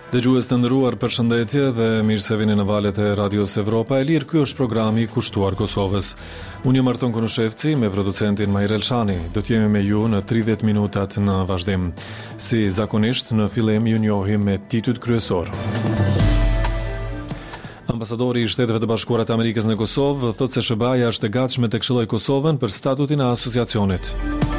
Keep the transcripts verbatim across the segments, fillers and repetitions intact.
Dëgjues të nderuar, përshëndetje dhe mirë se vini në valët e Radios Evropa e Lirë. Ky është programi i kushtuar Kosovës. Unë jam Arton Konushevci me producentin Majr Elshani. Do të jemi me ju në tridhjetë minutat në vazhdim. Si zakonisht, në fillim ju njohim me titujt kryesor. Ambasadori i Shteteve të Bashkuara të Amerikës në Kosovë thotë se SHBA është e gatshme të këshillojë Kosovën për statutin e asociacionit.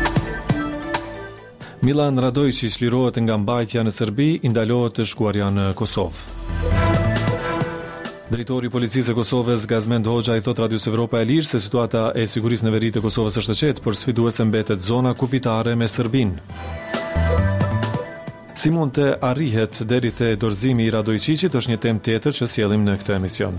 Milan Radojčić lirohet nga mbajtja në Serbi, i ndalohet të shkuarja në Kosovë. Drejtori i Policisë së Kosovës Gazmend Hoxha i thot Radios Evropa e Lirë se situata e sigurisë në veri të Kosovës është e qetë, por sfiduese mbetet zona kufitare me Serbinë. Si mund të arrihet deri te dorëzimi i Radojčićit është një temë tjetër që sjellim në këtë emision.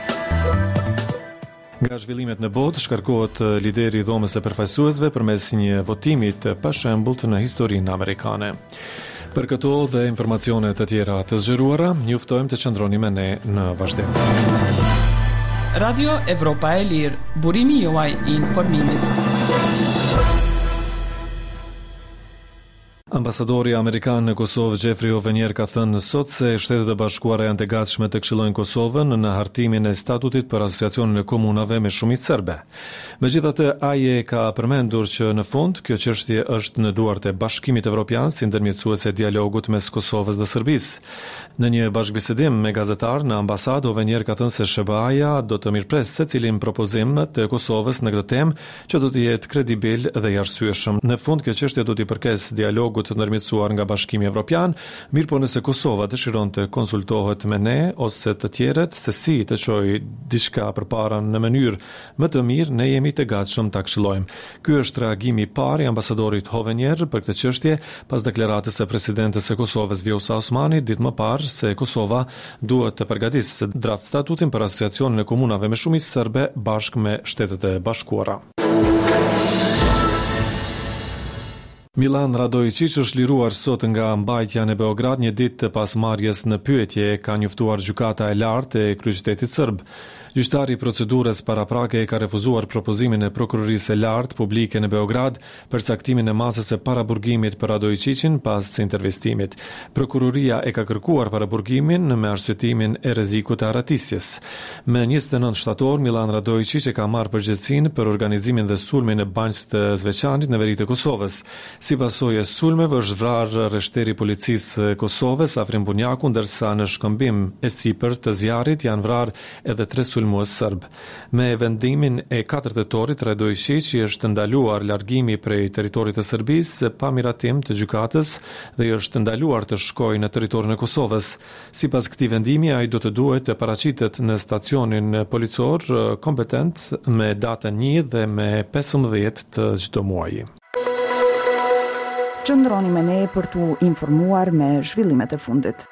Nga zhvillimet në botë, shkarkohet lideri i dhomës së përfaqësuesve përmes një votimi të pashembullt në historinë amerikane. Për këto dhe informacione të tjera të zgjeruara, ju ftojmë të qëndroni me ne në vazhdim. Radio Evropa e Lirë, burimi juaj i informimit. Ambasadori amerikan në Kosovë Jeffrey Ovenier ka thënë sot se Shtetet e Bashkuara janë të gatshme të këshillojnë Kosovën në hartimin e statutit për asociacionin e komunave me shumicë serbe. Megjithatë, ai e ka përmendur që në fund kjo çështje është në duart e Bashkimit Evropian si ndërmjetësues e dialogut mes Kosovës dhe Serbisë. Në një bashkëbisedim me gazetar në ambasadë, Ovenier ka thënë se SHBA-ja do të mirëpres secilin propozim të Kosovës në këtë temë që do të jetë kredibil dhe i arsyeshëm. Në fund kjo çështje do t'i përkesë dialogut të ndërmjetësuar nga Bashkimi Evropian, mirë po nëse Kosova dëshiron të konsultohet me ne ose të tjerët se si të çojë diçka përpara në mënyrë më të mirë, ne jemi të gatshëm ta këshillojmë. Ky është reagimi i parë i ambasadorit Ovenier për këtë çështje pas deklaratës së presidentes së Kosovës Vjosa Osmani ditë më parë se Kosova duhet të përgatisë draft statutin për asociacionin e komunave me shumicë serbe bashkë me Shtetet e Bashkuara. Milan Radojčić është liruar sot nga mbajtja në Beograd një ditë pas marrjes në pyetje, ka njoftuar gjykata e lartë e kryeqytetit serb. Gjyqtari i procedurës paraprake ka refuzuar propozimin e prokurorisë së lartë publike në Beograd për caktimin e masës së paraburgimit për Radojčićin pas intervistimit. Prokuroria e ka kërkuar paraburgimin me arsyetimin e rrezikut të arratisjes. Me njëzet e nëntë shtator, Milan Radojčić e ka marrë përgjegjësinë për organizimin dhe sulmin e banjës të Zveçanit në veri të Kosovës. Si pasojë e sulmeve është vrarë rreshteri i policisë Kosovës Afrim Bunjaku, ndërsa në shkëmbim e sipër të zjarrit janë vrarë edhe tre sulmues serb. Me vendimin e katër tetorit, Radojčić është ndaluar largimi prej territorit të Serbisë pa miratim të gjykatës dhe është ndaluar të shkojë në territorin e Kosovës. Sipas këtij vendimi, ai do të duhet të paraqitet në stacionin policor kompetent me datën një dhe me pesëmbëdhjetë të çdo muaji. Qëndroni me ne për t'u informuar me zhvillimet e fundit.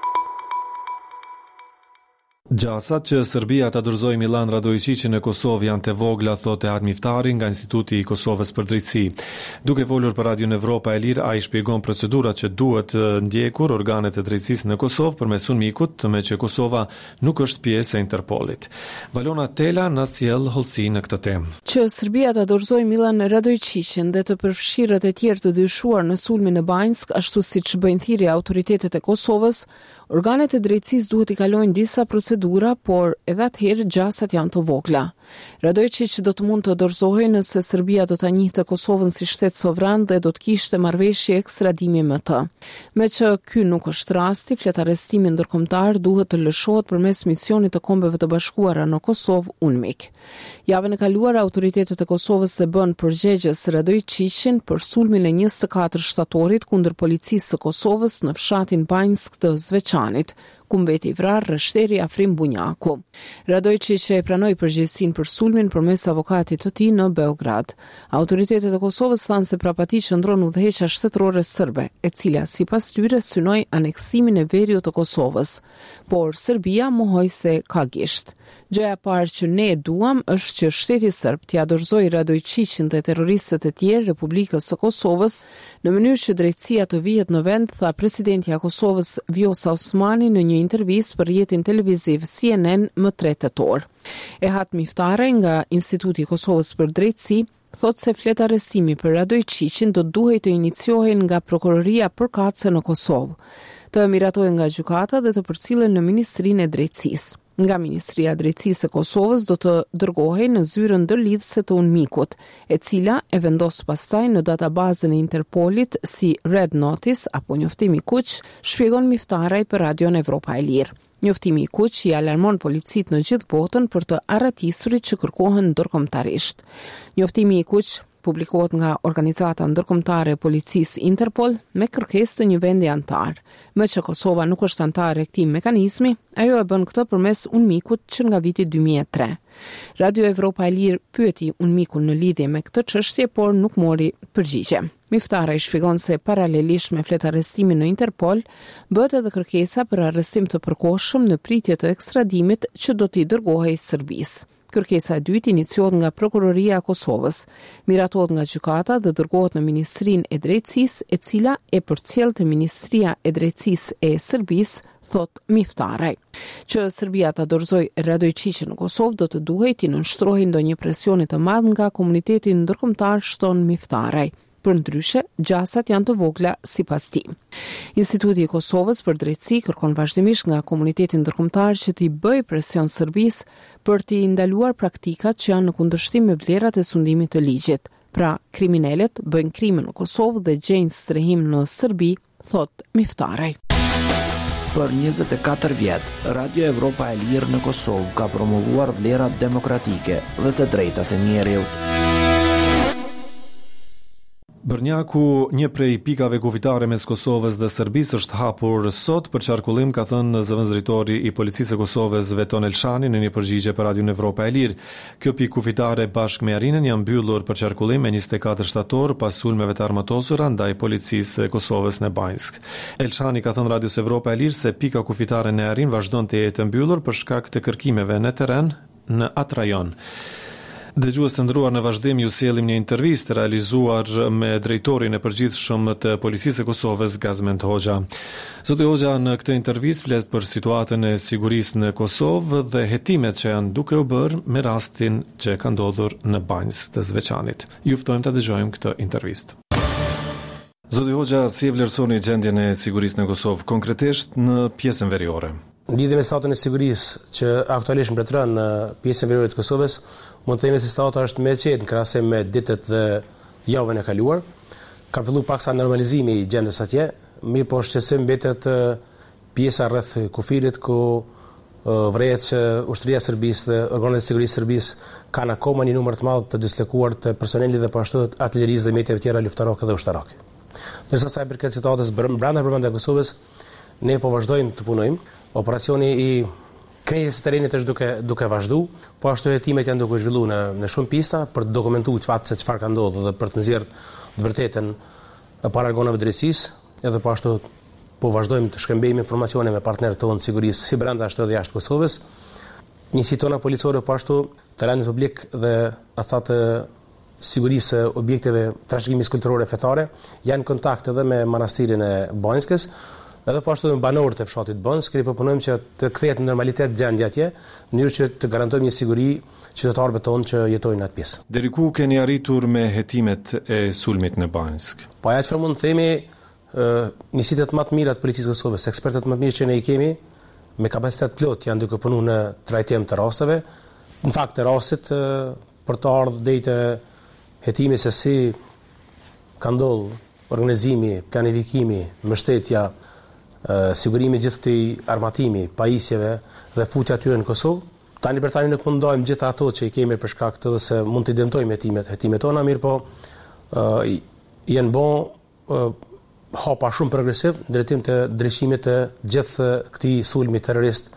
Gjasat që Serbia ta dorëzoi Milan Radojčićin në Kosovë janë të vogla, thotë Ehad Miftari nga Instituti i Kosovës për Drejtësi. Duke folur për Radion Evropa e Lirë, ai shpjegon procedurat që duhet ndjekur organet e drejtësisë në Kosovë përmes sulmikut, me që Kosova nuk është pjesë e Interpolit. Valona Tela na sjell hollësi në këtë temë. Që Serbia ta dorëzoi Milan Radojčićin dhe të përfshirët e tjerë të dyshuar në sulmin në Banjsk, ashtu siç bëjnë thirrje autoritetet e Kosovës, organet e drejtësisë duhet i kalojnë disa procedura, por edhe atëherë gjasat janë të vogla. Radojčić do të mund të dorëzohej nëse Serbia do ta njihte Kosovën si shtet sovran dhe do të kishte marrëveshje ekstradimi me të. Me që ky nuk është rasti, fletarestimi ndërkombëtar duhet të lëshohet përmes misionit të Kombeve të Bashkuara në Kosovë UNMIK. Javën e kaluar autoritetet e Kosovës e bën përgjegjës Radojčićin për sulmin e njëzet e katër shtatorit kundër policisë së Kosovës në fshatin Banjsk të Zveçanit, ku mbeti vrarë rreshteri Afrim Bunjaku. Radojčić e pranoi përgjegjësinë për sulmin përmes avokatit të tij në Beograd. Autoritetet e Kosovës thanë se prapa tij qëndron udhëheqja shtetërore serbe, e cila sipas tyre synoi aneksimin e veriut të Kosovës, por Serbia mohoi se ka gisht. Gjëja e parë që ne duam është që shteti serb t'ia dorëzojë Radojčićin dhe terroristët e tjerë Republikës së Kosovës në mënyrë që drejtësia të vihet në vend, tha presidentja e Kosovës Vjosa Osmani në një intervistë për rrjetin televiziv C N N më tre tetor. Ehad Miftari nga Instituti i Kosovës për Drejtësi thot se flet arrestimi për Radojčićin do duhej të iniciohen nga prokuroria përkatëse në Kosovë. të miratohen nga gjykata dhe të përcillen në Ministrinë e Drejtësisë. Nga Ministria e Drejtësisë e Kosovës do të dërgohej në zyrën ndërlidhëse të Unmikut, e cila e vendos pastaj në databazën e Interpolit si Red Notice apo njoftimi kuq, shpjegon Miftaraj për Radion Evropa e Lirë. Njoftimi i kuq i alarmon policit në gjithë botën për të arratisurit që kërkohen ndërkombëtarisht. Njoftimi i kuq publikohet nga Organizata Ndërkombëtare e Policisë Interpol me kërkesë të një vendi antar. Me që Kosova nuk është antare e këtij mekanizmi, ajo e bën këtë përmes Unmikut që nga viti dy mijë e tre. Radio Evropa e Lirë pyeti Unmikun në lidhje me këtë çështje, por nuk mori përgjigje. Miftaraj shpjegon se paralelisht me fletarrestimin në Interpol, bëhet edhe kërkesa për arrestim të përkohshëm në pritje të ekstradimit që do t'i dërgohej Serbisë. Kërkesa e dytë iniciohet nga Prokuroria e Kosovës, miratohet nga gjykata dhe dërgohet në Ministrinë e Drejtësisë, e cila e përcjell te Ministria e Drejtësisë e Serbisë, thot Miftaraj. Që Serbia ta dorëzojë Radojčićin në Kosovë do të duhej t'i nënshtrohej ndonjë presioni të madh nga komuniteti ndërkombëtar, shton Miftaraj. Për ndryshe, gjasat janë të vogla sipas tij. Instituti i Kosovës për drejtësi kërkon vazhdimisht nga komuniteti ndërkombëtar që t'i bëjë presion Serbisë për t'i ndaluar praktikat që janë në kundërshtim me vlerat e sundimit të ligjit. Pra, kriminalet bëjnë krime në Kosovë dhe gjejnë strehim në Serbi, thot Miftaraj. Për njëzet e katër vjet, Radio Evropa e Lirë në Kosovë ka promovuar vlerat demokratike dhe të drejtat e njeriut. Brnjaku, një prej pikave kufitare mes Kosovës dhe Serbisë, është hapur sot për qarkullim, ka thënë zëvendësdrejtori i Policisë së Kosovës Veton Elshani në një përgjigje për Radion Evropa e Lirë. Kjo pikë kufitare bashkë me Arinën janë mbyllur për qarkullim me njëzet e katër shtator pas sulmeve të armatosura ndaj Policisë së Kosovës në Banjsk. Elshani ka thënë Radios Evropa e Lirë se pika kufitare në Arinë vazhdon të jetë mbyllur për shkak të kërkimeve në terren në atë rajon. Dëgjues të nderuar, në vazhdim ju sjellim një intervistë realizuar me drejtorin e përgjithshëm të Policisë së Kosovës, Gazmend Hoxha. Zoti Hoxha në këtë intervistë flet për situatën e sigurisë në Kosovë dhe hetimet që janë duke u bërë me rastin që ka ndodhur në Banjsk të Zveçanit. Ju ftojmë ta dëgjojmë këtë intervistë. Zoti Hoxha, si e vlerësoni gjendjen e sigurisë në Kosovë, konkretisht në pjesën veriore? Në lidhje me statun e sigurisë që aktualisht mbretëron në pjesën veriore të Kosovës, mund të themi se stata është më e qetë në krahasim me ditët dhe javën e kaluar. Ka filluar paksa normalizimi i gjendjes atje, mirë po shqetësim mbetet pjesa rreth kufirit ku vret që ushtria e Serbisë dhe organet e sigurisë së Serbisë kanë akoma një numër të madh të dislokuar të personelit dhe po ashtu artillerisë dhe mjeteve tjera luftarake dhe ushtarake. Ndërsa sa i përket situatës brenda përmendjes së Kosovës, ne po vazhdojmë të punojmë. Operacioni i krejtjes së terrenit është duke duke vazhduar, po ashtu hetimet janë duke zhvilluar në në shumë pista për të dokumentuar çfarë se çfarë ka ndodhur dhe për të nxjerrë të vërtetën para organeve drejtësisë, edhe po ashtu po vazhdojmë të shkëmbejmë informacione me partnerët tonë të sigurisë si brenda ashtu edhe jashtë Kosovës. Njësi tona policore po ashtu terrenit publik dhe ata të sigurisë objekteve trashëgimisë kulturore fetare janë në kontakt edhe me manastirin e Banjskës. Edhe po ashtu me banorët e fshatit Banjsk, ne po punojmë që të kthehet në normalitet gjendja atje, në mënyrë që të garantojmë një siguri qytetarëve tonë që jetojnë atë pjesë. Deri ku keni arritur me hetimet e sulmit në Banjsk? Po ajo çfarë mund të themi, njësitë më të mira të policisë së Kosovës, ekspertët më të mirë që ne i kemi, me kapacitet plot janë duke punuar në trajtim të rasteve. Në fakt të rastit për të ardhur deri te hetimi se si ka ndodhur organizimi, planifikimi, mbështetja, sigurimi gjithë këtij armatimi, pajisjeve dhe futja aty në Kosovë. Tani për tani nuk mundojmë gjithë ato që i kemi për shkak të se mund të dëmtojmë hetimet, hetimet tona, mirë po uh, janë bo uh, hapa shumë progresiv në drejtim të drejtimit të gjithë këtij sulmi terrorist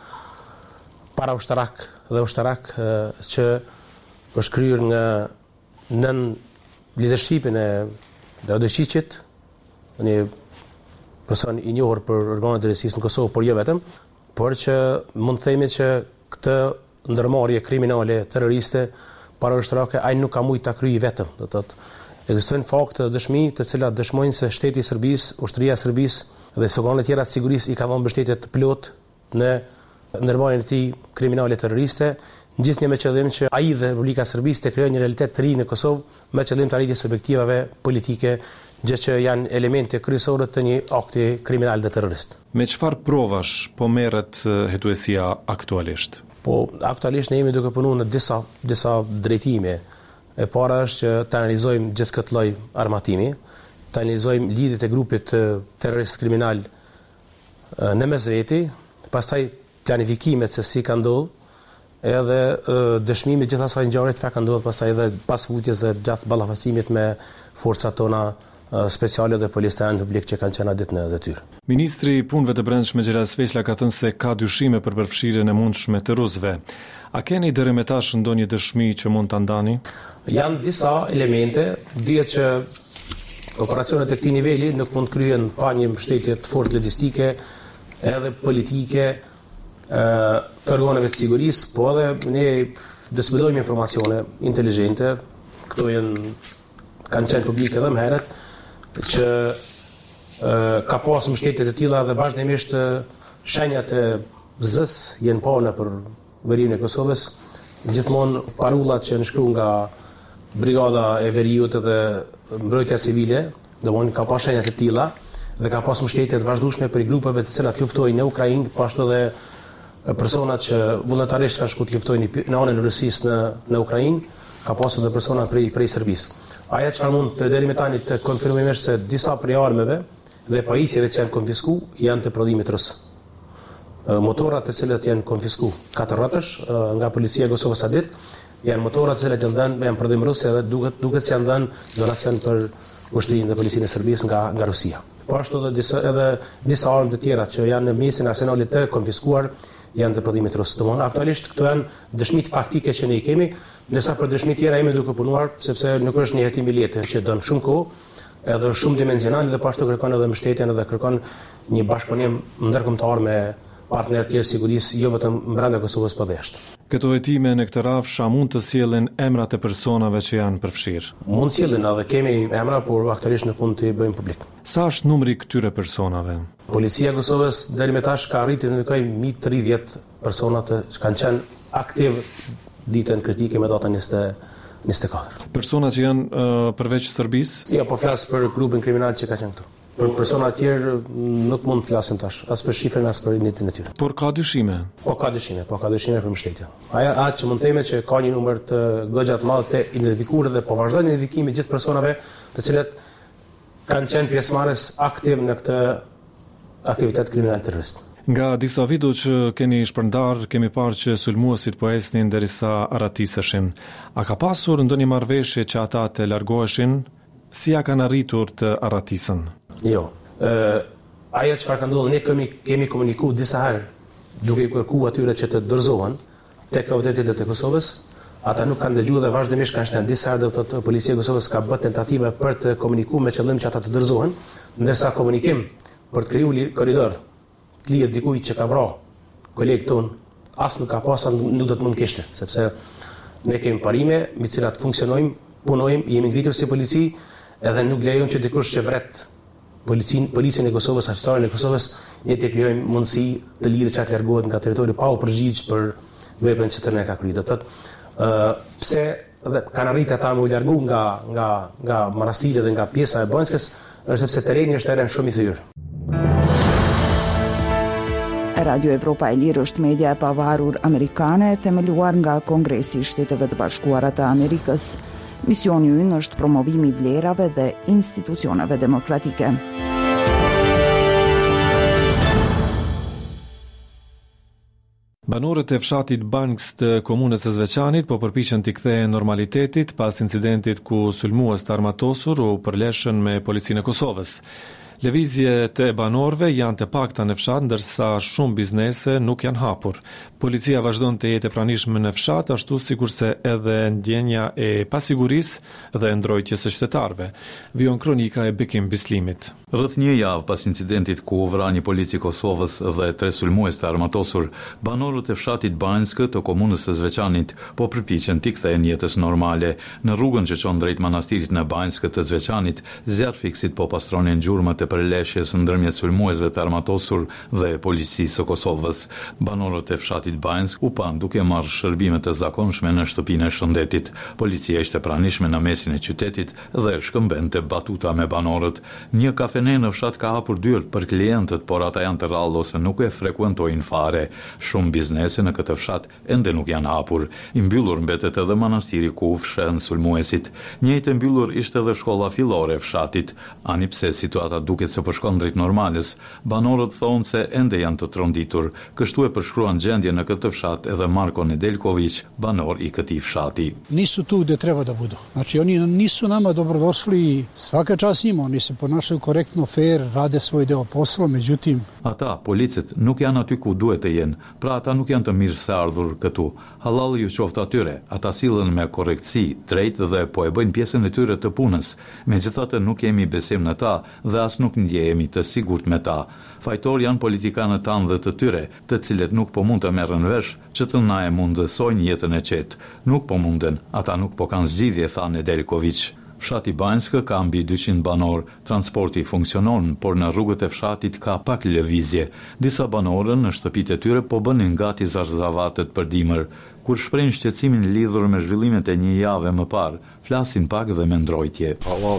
para ushtarak dhe ushtarak uh, që është kryer nga nën leadershipin e Radojčićit, një person i njohur për organet e drejtësisë në Kosovë, por jo vetëm, por që mund të themi që këtë ndërmarrje kriminale terroriste para ushtarake ai nuk ka mujt ta kryejë vetëm. Do të thotë, ekzistojnë fakte dhe dëshmi të cilat dëshmojnë se shteti i Serbisë, ushtria e Serbisë dhe organet tjera të sigurisë i ka dhënë mbështetje të plot në ndërmarrjen e këtij kriminale terroriste, gjithnjë me qëllim që ai dhe Republika e Serbisë të krijojë një realitet të ri në Kosovë me qëllim të arritjes së objektivave politike gjë që janë elemente kryesore të një akti kriminal dhe terrorist. Me çfarë provash po merret hetuesia aktualisht? Po aktualisht ne jemi duke punuar në disa disa drejtime. E para është që të analizojmë gjithë këtë lloj armatimi, të analizojmë lidhjet e grupit terrorist kriminal në mes veti, pastaj planifikimet se si ka ndodhur, edhe dëshmimit gjithë asaj ngjarje çfarë ka ndodhur pastaj edhe pas futjes dhe gjatë ballafaqimit me forcat tona speciale dhe policën publik që kanë qenë ditë në detyrë. Ministri i Punëve të Brendshme Xhelas Veçla ka thënë se ka dyshime për përfshirjen e mundshme të rusëve. A keni deri më tash ndonjë dëshmi që mund ta ndani? Janë disa elemente, dihet që operacionet e këtij niveli nuk mund kryen pa një mbështetje të fortë logjistike, edhe politike, të organeve të sigurisë, po edhe ne dëshmojmë informacione inteligjente, këto janë kanë qenë publike edhe më herët, që ka pas mbështetje të tilla dhe vazhdimisht shenjat e zës janë pa nëpër verimin e Kosovës, gjithmonë parullat që nënshkruan nga brigada e veriut dhe mbrojtja civile, domthonë ka pas shenja të tilla dhe ka pas mbështetje të vazhdueshme për grupeve të cilat luftojnë në Ukrainë, po ashtu edhe persona që vullnetarisht kanë shkuar të luftojnë në anën e Rusisë në në Ukrainë, ka pasur edhe persona prej prej Serbisë. Aja çfarë mund të deri më tani të konfirmojmë është se disa prej armëve dhe pajisjeve që janë konfisku janë të prodhimit rus. Motorat të cilat janë konfisku katër rrotësh nga policia e Kosovës së ditë janë motorat të cilat janë dhënë janë prodhim rus edhe duket duket se janë dhënë donacion për ushtrinë dhe policinë e Serbisë nga nga Rusia. Po ashtu edhe disa edhe disa armë të tjera që janë në mesin e arsenalit të konfiskuar janë të prodhimit rus. Domthonë aktualisht këto janë dëshmitë faktike që ne i kemi, ndërsa për dëshmitë tjera jemi duke punuar sepse nuk është një hetim i lehtë që don shumë kohë, edhe shumë dimensional dhe po ashtu kërkon edhe mbështetjen edhe kërkon një bashkëpunim ndërkombëtar me partnerë tjerë sigurisë, jo vetëm brenda Kosovës, por edhe jashtë. Këto hetime në këtë rafsh mund të sjellin emrat e personave që janë përfshirë. Mund të sjellin edhe kemi emra, por aktualisht nuk mund t'i bëjmë publik. Sa është numri këtyre personave? Policia e Kosovës deri më tash ka arritur të ndikojë mbi tridhjetë persona që kanë qenë aktiv ditën kritike me datën njëzet e katër. Persona që janë uh, përveç Serbisë? Jo, po flas për grupin kriminal që ka qenë këtu. Për persona të tjerë nuk mund të flasim tash, as për shifrën as për identitetin e tyre. Por ka dyshime? Po ka dyshime, po ka dyshime për mbështetje. Aja atë që mund të themi që ka një numër të goxha të madh të identifikuar dhe po vazhdojnë identifikimi gjithë personave të cilët kanë qenë pjesëmarrës aktiv në këtë aktivitet kriminal terrorist. Nga disa video që keni shpërndar, kemi parë që sulmuesit po ecnin derisa arratiseshin. A ka pasur ndonjë marrëveshje që ata të largoheshin? Si ja kanë arritur të arratisën? Jo. Ë ajo çfarë ka ndodhur, ne kemi kemi komunikuar disa herë duke i kërkuar atyre që të dorëzohen tek autoritetet e Kosovës. Ata nuk kanë dëgjuar dhe vazhdimisht kanë shënë disa herë të policia e Kosovës ka bërë tentativa për të komunikuar me qëllim që ata të dorëzohen, ndërsa komunikim për të krijuar korridor të lihet dikujt që ka vrarë kolegë ton, as nuk ka pasur, nuk do të mund kishte, sepse ne kemi parime me të cilat funksionojmë, punojmë, jemi ngritur si polici, edhe nuk lejojmë që dikush që vret policin, policin e Kosovës, aqëtarën e Kosovës, ne të krijojmë mundësi të lirë që atë largohet nga territori pa u përgjigjë për veprën që tërë ne ka kryer. Do thotë, ë pse dhe kanë arritur ata me u largu nga nga nga Manastiri dhe nga pjesa e Banjskës, është sepse terreni është terren shumë i thyrë. Radio Evropa e Lirë është media e pavarur amerikane e themeluar nga Kongresi i Shteteve të Bashkuara të Amerikës. Misioni i ynë është promovimi i vlerave dhe institucioneve demokratike. Banorët e fshatit Banks të komunës së Zveçanit po përpiqen t'i kthehen normalitetit pas incidentit ku sulmues të armatosur u përleshën me policinë e Kosovës. Lëvizjet e banorëve janë të pakta në fshat, ndërsa shumë biznese nuk janë hapur. Policia vazhdon të jetë e pranishme në fshat, ashtu sikurse edhe ndjenja e pasigurisë dhe ndrojtjes së qytetarëve. Vijon kronika e Bekim Bislimit. Rreth një javë pas incidentit ku u vra një polici i Kosovës dhe tre sulmues të armatosur, banorët e fshatit Banjskë të komunës së Zveçanit po përpiqen t'i kthehen jetës normale. Në rrugën që çon drejt manastirit në Banjskë të Zveçanit, zjarr fiksit po pastronin gjurmët e përleshjes ndërmjet sulmuesve të armatosur dhe policisë së Kosovës. Banorët e fshatit Banjsk u pan duke marrë shërbime të zakonshme në shtëpinë e shëndetit. Policia ishte pranishme në mesin e qytetit dhe shkëmbente batuta me banorët. Një kafene në fshat ka hapur dyert për klientët, por ata janë të rrallë ose nuk e frekuentojnë fare. Shumë biznese në këtë fshat ende nuk janë hapur. I mbyllur mbetet edhe manastiri ku fshehen sulmuesit. Njëjtë e mbyllur ishte edhe shkolla fillore e fshatit. Ani pse situata duket se po shkon drejt normales, banorët thonë se ende janë të tronditur. Kështu e përshkruan gjendje në këtë fshat edhe Marko Nedeljković, banor i këtij fshati. Nisu tu gde treba da budu. Znači oni nisu nama dobrodošli, svaka čast njima, oni se ponašaju korektno, fair, rade svoj deo posla, međutim ata, policët, nuk janë aty ku duhet të jenë, pra ata nuk janë të mirë se ardhur këtu. Halal ju qoftë atyre, ata sillen me korrektësi, drejt dhe po e bëjnë pjesën e tyre të punës. Megjithatë nuk kemi besim në ta dhe as nuk ndjehemi të sigurt me ta. Fajtor janë politikanët tanë dhe të tyre, të cilët nuk po mund të merren vesh që të na e mundësojnë jetën e qetë. Nuk po munden, ata nuk po kanë zgjidhje, tha Nedeljković. Fshati Banjsk ka mbi dyqind banor, transporti funksionon, por në rrugët e fshatit ka pak lëvizje. Disa banorë në shtëpitë e tyre po bënin gati zarzavatet për dimër. Kur shprehin shqetësimin lidhur me zhvillimet e një jave më parë, flasin pak dhe me ndrojtje.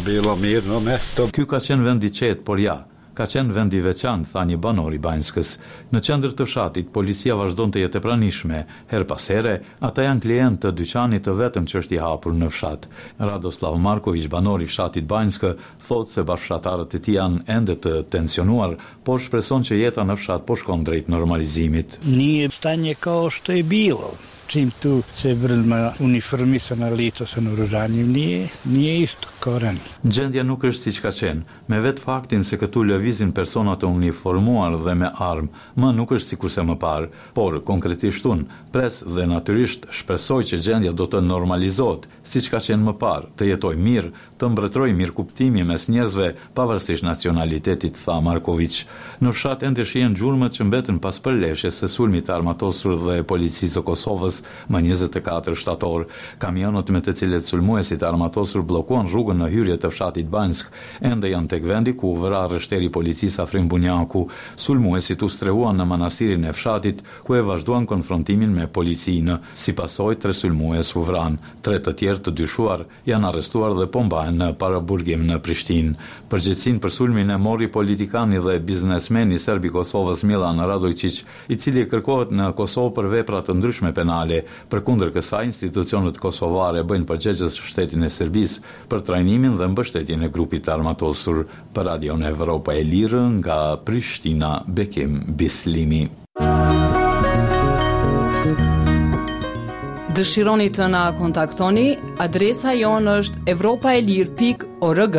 Ky ka qenë vend i qetë, por ja, ka qenë vend i veçantë, tha një banor i Banjskës. Në qendër të fshatit, policia vazhdon të jetë e pranishme. Her pas here, ata janë klientë të dyqanit të vetëm që është i hapur në fshat. Radoslav Marković, banor i fshatit Banjskë, thotë se bashkëfshatarët e tij janë ende të tensionuar, por shpreson që jeta në fshat po shkon drejt normalizimit. Nije stanje kao što je bilo. Čim tu se vrlma uniformisana lica sa naoružanjem, nije, nije isto kao ranije. Gjendja nuk është siç ka qenë. Me vetë faktin se këtu lëvizin persona të uniformuar dhe me armë, më nuk është sikurse më parë, por konkretisht unë pres dhe natyrisht shpresoj që gjendja do të normalizohet, siç ka qenë më parë, të jetoj mirë, të mbretëroj mirëkuptimi mes njerëzve pavarësisht nacionalitetit, tha Marković. Në fshat ende shihen gjurmët që mbetën pas përleshjes së sulmit të armatosur dhe policisë së Kosovës më njëzet e katër shtator. Kamionët me të cilët sulmuesit armatosur bllokuan rrugën në hyrje të fshatit Banjsk ende janë tek vendi ku u vëra rreshteri policisë Afrim Bunjaku. Sulmuesit u strehuan në manastirin e fshatit ku e vazhduan konfrontimin me policinë. Si pasojë tre sulmues u vran, tre të tjerë të dyshuar janë arrestuar dhe po mbahen në paraburgim në Prishtinë. Përgjegjësinë për sulmin e mori politikani dhe biznesmeni serb i Kosovës Milan Radojčić, i cili kërkohet në Kosovë për vepra të ndryshme penale. Përkundër kësaj, institucionet kosovare bëjnë përgjegjës shtetin e Serbisë për trajnimin dhe mbështetjen e grupit të armatosur. Për Radion Evropa e Lirë nga Prishtina, Bekim Bislimi. Dëshironi të na kontaktoni, adresa jonë është evropaelir pikë org.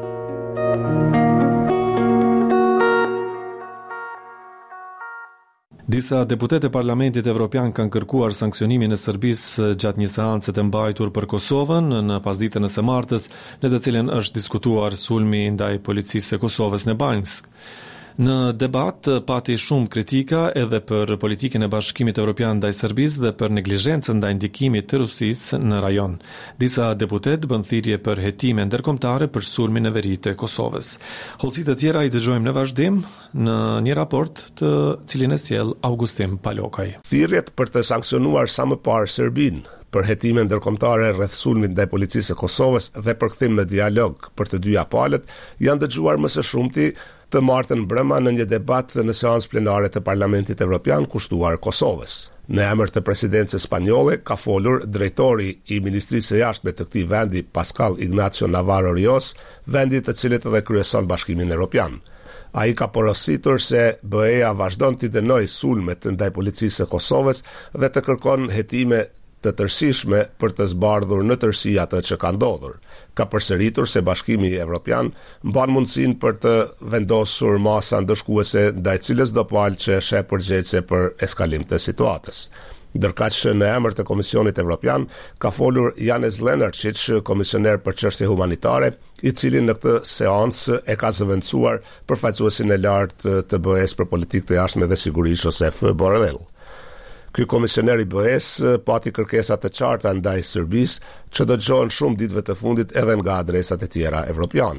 Disa deputet e Parlamentit Evropian kanë kërkuar sanksionimin e Serbisë gjatë një seance të mbajtur për Kosovën në pasditën e së martës, në të cilën është diskutuar sulmi ndaj policisë së Kosovës në Banjsk. Në debat pati shumë kritika edhe për politikën e Bashkimit Evropian ndaj Serbisë dhe për neglizhencën ndaj ndikimit të Rusisë në rajon. Disa deputet bën thirrje për hetime ndërkombëtare për sulmin në veri të Kosovës. Hollësitë të tjera i dëgjojmë në vazhdim në një raport të cilin e sjell Augustin Palokaj. Thirrjet për të sanksionuar sa më parë Serbinë për hetime ndërkombëtare rreth sulmit ndaj policisë së Kosovës dhe përkthim në dialog për të dyja palët janë dëgjuar më së shumti të martën brëma në një debat në seancë plenare të Parlamentit Evropian kushtuar Kosovës. Në emër të presidencës spanjolle ka folur drejtori i Ministrisë së Jashtme të këtij vendi, Pascal Ignacio Navarro Rios, vendi të cilit edhe kryeson Bashkimin Evropian. Ai ka porositur se B E-ja vazhdon të dënojë sulmet ndaj policisë së Kosovës dhe të kërkon hetime të tërësishme për të zbardhur në tërësi atë që ka ndodhur. Ka përsëritur se Bashkimi Evropian mban mundësinë për të vendosur masa ndëshkuese ndaj cilës do palë që sheh përgjegjëse për eskalim të situatës. Ndërkaq në emër të Komisionit Evropian ka folur Janez Lenarčić, komisioner për çështje humanitare, i cili në këtë seancë e ka zëvendësuar përfaqësuesin e lartë të B E-s për politikë të jashtme dhe siguri, Josef Borrell. Ky komisioner i B E-s pati kërkesa të qarta ndaj Serbisë që dëgjohen shumë ditëve të fundit edhe nga adresat e tjera evropiane.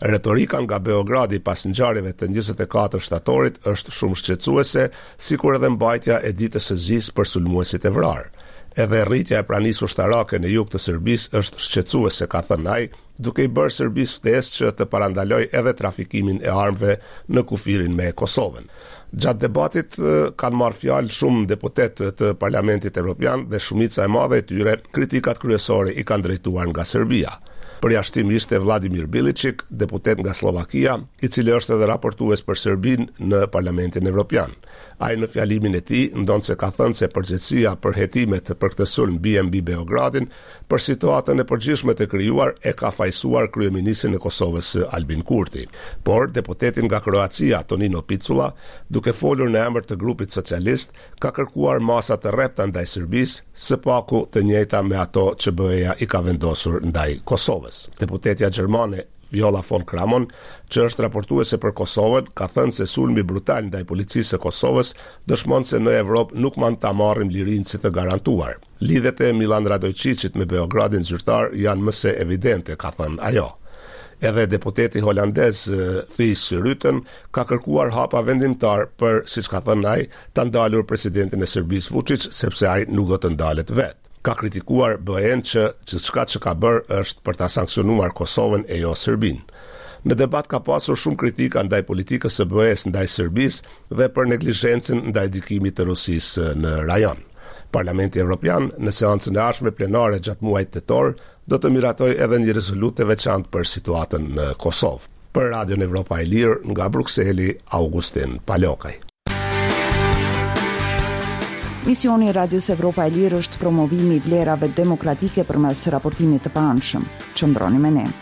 Retorika nga Beogradi pas ngjarjeve të njëzet e katër shtatorit është shumë shqetësuese, sikur edhe mbajtja e ditës së zi për sulmuesit e vrarë. Edhe rritja e pranisë ushtarake në jug të Serbisë është shqetësuese, ka thënë ai, duke i bërë Serbisë ftesë që të parandalojë edhe trafikimin e armëve në kufirin me Kosovën. Gjatë debatit kanë marrë fjalë shumë deputetë të Parlamentit Evropian dhe shumica e madhe e tyre kritikat kryesore i kanë drejtuar nga Serbia. Përjashtim ishte Vladimir Bilicic, deputet nga Slovakia, i cili është edhe raportues për Serbinë në Parlamentin Evropian. Ai në fjalimin e tij ndonë se ka thënë se përgjegjësia për hetimet për këtë sulm B and B Beogradin për situatën e përgjithshme të krijuar e ka fajsuar kryeministin e Kosovës Albin Kurti. Por deputetin nga Kroacia Tonino Picula, duke folur në emër të grupit socialist, ka kërkuar masa të rrepta ndaj Serbisë, së paku të njëjta me ato që B E-ja i ka vendosur ndaj Kosovës. Deputetja gjermane Viola von Kramon, që është raportuese për Kosovën, ka thënë se sulmi brutal ndaj policisë së Kosovës dëshmon se në Evropë nuk mund ta marrim lirinë si të garantuar. Lidhet e Milan Radojčicit me Beogradin zyrtar janë më se evidente, ka thënë ajo. Edhe deputeti holandez Thijs Rutten ka kërkuar hapa vendimtar për, siç ka thënë ai, ta ndalur presidentin e Serbisë Vučić, sepse ai nuk do të ndalet vetë. Ka kritikuar B E-n që çka që ka bërë është për ta sankcionuar Kosovën e jo Serbinë. Në debat ka pasur shumë kritika ndaj politikës së B E-s ndaj Serbisë dhe për neglizhencën ndaj ndikimit të Rusisë në rajon. Parlamenti Evropian në seancën e ardhshme plenare gjatë muajit tetor do të miratojë edhe një rezolutë e veçantë për situatën në Kosovë. Për Radion Evropa e Lirë nga Brukseli, Augustin Palokaj. Misioni i Radios Evropa e Lirë është promovimi i vlerave demokratike përmes raportimit të paanshëm. Qëndroni me ne.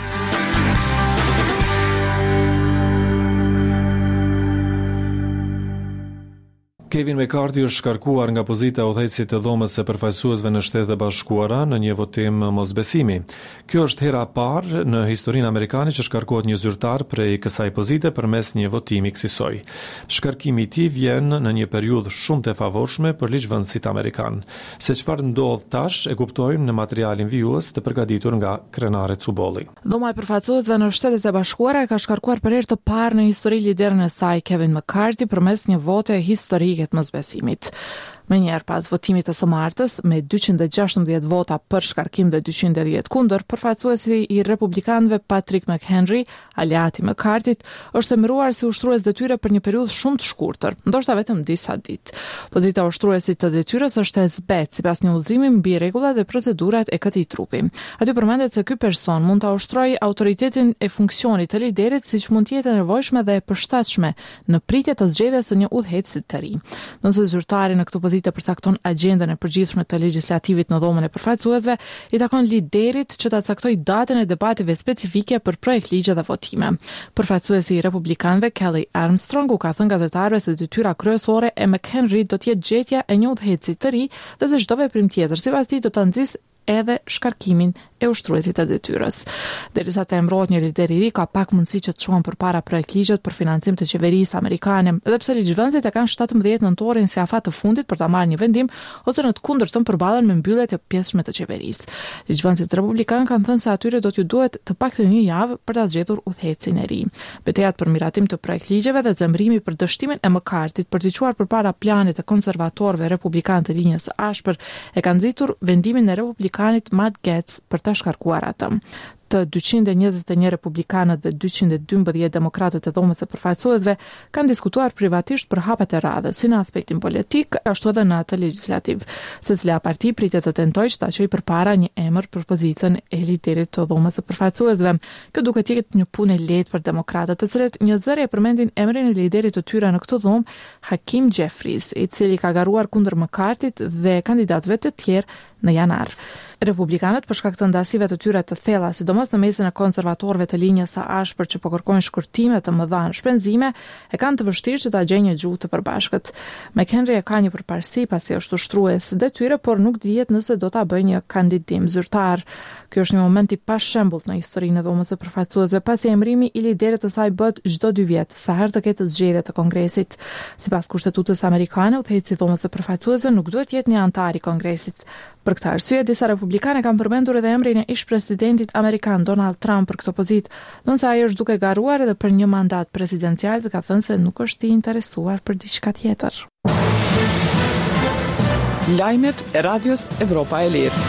Kevin McCarthy është shkarkuar nga pozita e udhëheqësit të dhomës së përfaqësuesve në Shtetet e Bashkuara në një votim mosbesimi. Kjo është hera e parë në historinë amerikane që shkarkohet një zyrtar prej kësaj pozite përmes një votimi kësaj. Shkarkimi i tij vjen në një periudhë shumë të favorshme për ligjvënësit amerikan. Se çfarë ndodh tash e kuptojmë në materialin vijues të përgatitur nga Krenare Cubolli. Dhoma e përfaqësuesve në Shtetet e Bashkuara ka shkarkuar për herë të parë në histori liderin e saj Kevin McCarthy përmes një vote historike të mosbesimit. Me njerë pas votimit të së martës, me dyqind e gjashtëmbëdhjetë vota për shkarkim dhe dyqind e dhjetë kundër, përfaqësuesi i republikanëve Patrick McHenry, aleati McCarthyt, është emëruar si ushtrues detyre për një periudhë shumë të shkurtër, ndoshta vetëm disa ditë. Pozita e ushtruesit të detyrës është e zbetë sipas një udhëzimi mbi rregullat dhe procedurat e këtij trupi. Aty përmendet se ky person mund ta ushtrojë autoritetin e funksionit të liderit, siç mund të jetë e nevojshme dhe e përshtatshme në pritje të zgjedhjes së një udhëheqësi të ri. Nëse zyrtari në këtë pozitë përcakton agjendën e përgjithshme të legjislativit në dhomën e përfaqësuesve, i takon liderit që ta caktojë datën e debative specifike për projekt ligje dhe votime. Përfaqësuesi i republikanëve Kelly Armstrong u ka thënë gazetarëve se detyra kryesore e McHenry do të jetë gjetja e një udhëheqësi të ri dhe se çdo veprim tjetër sipas tij do ta nxjisë edhe shkarkimin e ushtruesit të detyrës. Derisa të emërohet një lider i ri, ka pak mundësi që të çuan përpara projekt ligjet për financim të qeverisë amerikane, edhe pse ligjvënësit e kanë shtatëmbëdhjetë nëntorin si afat të fundit për ta marrë një vendim ose në të kundërtën përballen me mbyllet e pjesshme të qeverisë. Ligjvënësit republikanë kanë thënë se atyre do t'ju duhet të paktën një javë për ta zgjedhur udhëheqësin e ri. Betejat për miratim të projekt ligjeve dhe zemrimi për dështimin e McCarthyt për të çuar përpara planit të konservatorëve republikanë të linjës së ashpër e kanë nxitur vendimin e republikanit Matt Gaetz për të shkarkuar atë. Të dyqind e njëzet e një republikanët dhe dyqind e dymbëdhjetë demokratët e dhomës së përfaqësuesve kanë diskutuar privatisht për hapat e radhës, si në aspektin politik, ashtu edhe në atë legjislativ. Secila parti pritet të tentojë të çojë përpara një emër për pozicën e liderit të dhomës së përfaqësuesve. Kjo duket të jetë një punë e lehtë për demokratët, të cilët një zëri e përmendin emrin e liderit të tyre në këtë dhomë, Hakeem Jeffries, i cili ka garuar kundër McCarthyt dhe kandidatëve të tjerë në janar. Republikanët për shkak të ndasive të tyre të thella, sidomos në mesin e konservatorëve të linjës së ashpër që po kërkojnë shkurtime të mëdha në shpenzime, e kanë të vështirë që ta gjejnë një gjuhë të përbashkët. McHenry e ka një përparësi pasi është ushtrues detyre, por nuk dihet nëse do ta bëjë një kandidim zyrtar. Ky është një moment i pashembull në historinë e dhomës së përfaqësuesve, pasi emërimi i liderit të saj bëhet çdo dy vjet, sa herë të ketë zgjedhje të Kongresit. Sipas kushtetutës amerikane, udhëheqësi i dhomës së përfaqësuesve nuk duhet të jetë një antar i Kongresit. Për Për këtë arsye, disa republikane kanë përmendur edhe emrin e ish-presidentit amerikan Donald Trump për këtë pozitë, ndonse ai është duke garuar edhe për një mandat presidencial dhe ka thënë se nuk është i interesuar për diçka tjetër. Lajmet e Radios Evropa e Lirë.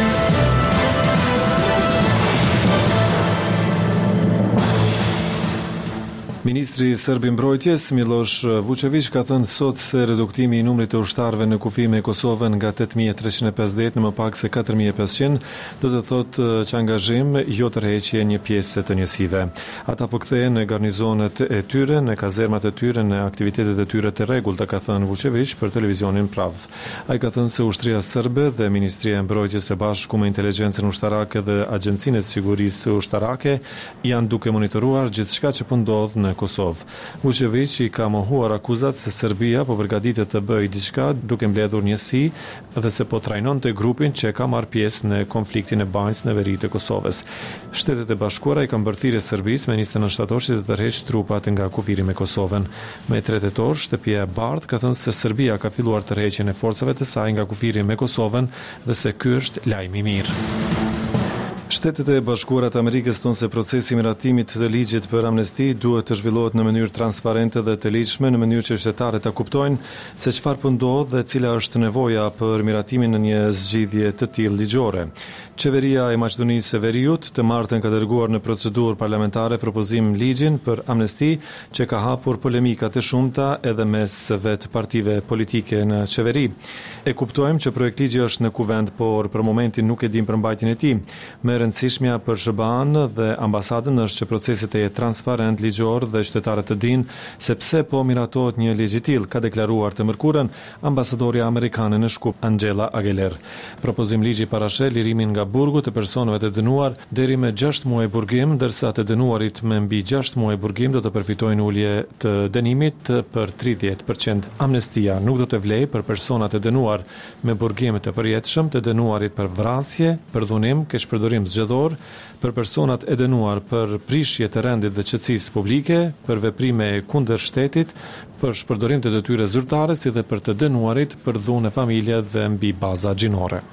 Ministri Serb i Mbrojtjes Miloš Vučević ka thënë sot se reduktimi i numrit të ushtarëve në kufi me Kosovën nga tetë mijë e treqind e pesëdhjetë në më pak se katër mijë e pesëqind do të thotë që angazhim jo tërheqje një pjesë të njësive. Ata po kthehen në garnizonet e tyre, në kazermat e tyre, në aktivitetet e tyre të rregullta, ka thënë Vučević për televizionin Prav. Ai ka thënë se ushtria serbe dhe Ministria e Mbrojtjes së bashku me inteligjencën ushtarake dhe Agjencinë e Sigurisë Ushtarake janë duke monitoruar gjithçka që po ndodh në Kosovë. Vučević i ka mohuar akuzat se Serbia po përgatitet të bëjë diçka duke mbledhur njësi dhe se po trajnonte grupin që ka marrë pjesë në konfliktin e banjës në veri të Kosovës. Shtetet e Bashkuara i kanë bërthirrje Serbisë me njëzet e nëntë shtator që të tërheqë trupat nga kufiri me Kosovën. Me tre tetor, Shtëpia e Bardhë ka thënë se Serbia ka filluar tërheqjen e forcave të saj nga kufiri me Kosovën dhe se ky është lajm i mirë. Shtetet e Bashkuara të Amerikës thonë se procesi i miratimit të ligjit për amnesti duhet të zhvillohet në mënyrë transparente dhe të ligjshme, në mënyrë që qytetarët ta kuptojnë se çfarë po ndodh dhe cila është nevoja për miratimin në një zgjidhje të tillë ligjore. Qeveria e Maqedonisë së Veriut të martën ka dërguar në procedurë parlamentare propozim ligjin për amnesti që ka hapur polemika të shumta edhe mes vetë partive politike në qeveri. E kuptojmë që projekt ligji është në kuvend, por për momentin nuk e dim përmbajtjen e tij. Më e rëndësishmja për S B A-n dhe ambasadën është që procesi të jetë transparent, ligjor dhe qytetarët të dinë se pse po miratohet një ligj i tillë, ka deklaruar të mërkurën ambasadorja amerikane në Shkup Angela Aguiler. Propozim ligji parashë lirimin nga burgu të personave të dënuar deri me gjashtë muaj burgim, ndërsa të dënuarit me mbi gjashtë muaj burgim do të përfitojnë ulje të dënimit për tridhjetë përqind. Amnestia nuk do të vlejë për personat e dënuar me burgim të përjetshëm, të dënuarit për vrasje, për dhunim, keqpërdorim zgjedhor, për personat e dënuar për prishje të rendit dhe qetësisë publike, për veprime kundër shtetit, për shpërdorim të detyrës zyrtare, si dhe për të dënuarit për dhunë familje dhe mbi baza gjinore.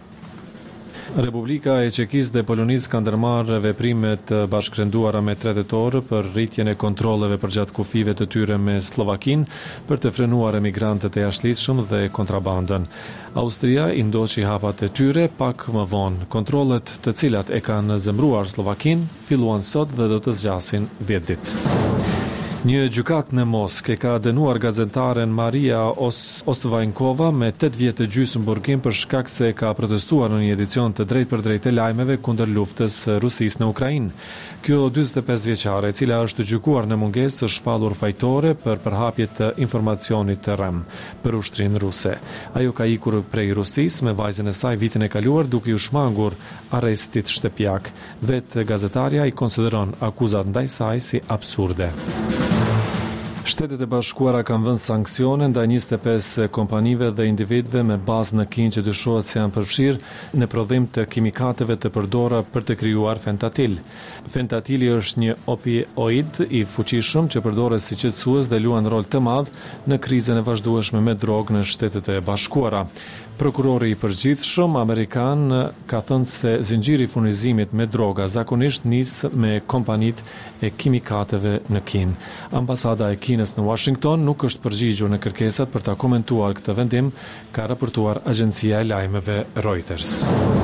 Republika e Çekisë dhe Polonisë kanë ndërmarrë veprime të bashkërenduara me tre tetor për rritjen e kontrolleve përgjatë kufive të tyre me Slovakinë për të frenuar emigrantët e jashtëligjshëm dhe kontrabandën. Austria i ndoqi hapat e tyre pak më vonë. Kontrollet të cilat e kanë zemruar Slovakinë filluan sot dhe do të zgjasin dhjetë ditë. Një gjykat në Moskë ka dënuar gazetaren Maria Os- Osvajnkova me tetë vjet të gjysmë burgim për shkak se ka protestuar në një edicion të drejtpërdrejtë të lajmeve kundër luftës së Rusisë në Ukrainë. Kjo dyzet e pesë vjeçare, e cila është gjykuar në mungesë të shpallur fajtore për përhapje të informacionit të rrem për ushtrinë ruse. Ajo ka ikur prej Rusisë me vajzën e saj vitin e kaluar duke u shmangur arrestit shtëpiak. Vetë gazetarja i konsideron akuzat ndaj saj si absurde. Shtetet e Bashkuara kanë vënë sanksione ndaj njëzet e pesë kompanive dhe individëve me bazë në Kinë që dyshohet se janë përfshirë në prodhim të kimikateve të përdorura për të krijuar fentatil. Fentatili është një opioid i fuqishëm që përdoret si qetësues dhe luan rol të madh në krizën e vazhdueshme me drogë në Shtetet e Bashkuara. Prokurori i përgjithshëm amerikan ka thënë se zinxhiri i furnizimit me droga zakonisht nis me kompanitë e kimikateve në Kinë. Ambasada e Kinës në Washington nuk është përgjigjur në kërkesat për ta komentuar këtë vendim, ka raportuar agjencia e lajmeve Reuters.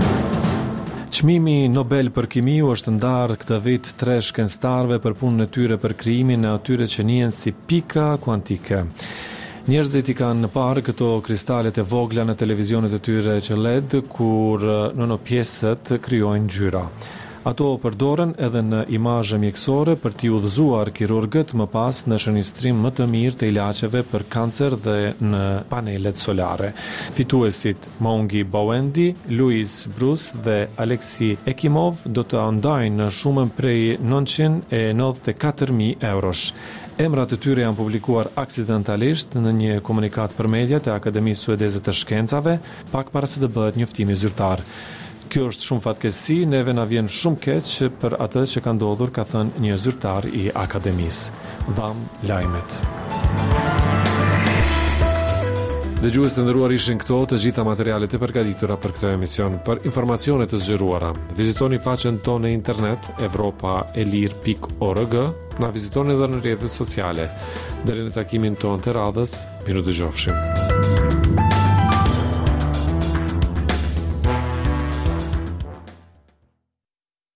Çmimi Nobel për kimi u është ndarë këtë vit tre shkencëtarëve për punën e tyre për krijimin e atyre që njihen si pika kuantike. Njerëzit i kanë parë këto kristalet e vogla në televizionet e tyre që L E D, kur nanopjesët krijojnë ngjyra. Ato përdoren edhe në imazhe mjekësore për t'i udhëzuar kirurgët më pas në shënjestrim më të mirë të ilaçeve për kancer dhe në panelet solare. Fituesit Maungi Bawendi, Louis Bruce dhe Alexei Ekimov do të ndajnë në shumën prej nëntëqind e nëntëdhjetë e katër mijë eurosh. Emrat e tyre janë publikuar aksidentalisht në një komunikat për media të Akademisë Suedeze të Shkencave, pak para se të bëhet njoftimi zyrtar. Kjo është shumë fatkeqësi, neve na vjen shumë keq për atë që ka ndodhur, ka thënë një zyrtar i Akademisë. Dham lajmet. Dëgjues të nderuar, ishin këto të gjitha materialet e përgatitura për këtë emision. Për informacione të zgjeruara, vizitoni faqen tonë në internet evropa e lir pikë org, na vizitoni edhe në rrjetet sociale. Deri në takimin tonë të radhës, miru dëgjofshim.